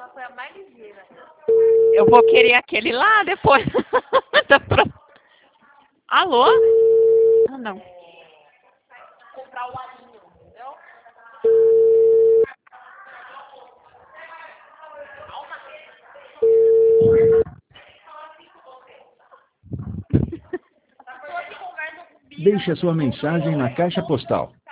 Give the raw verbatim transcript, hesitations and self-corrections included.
foi a mais ligeira. Eu vou querer aquele lá depois. Alô? Ah, não. Comprar o alinho, entendeu? Deixe a sua mensagem na caixa postal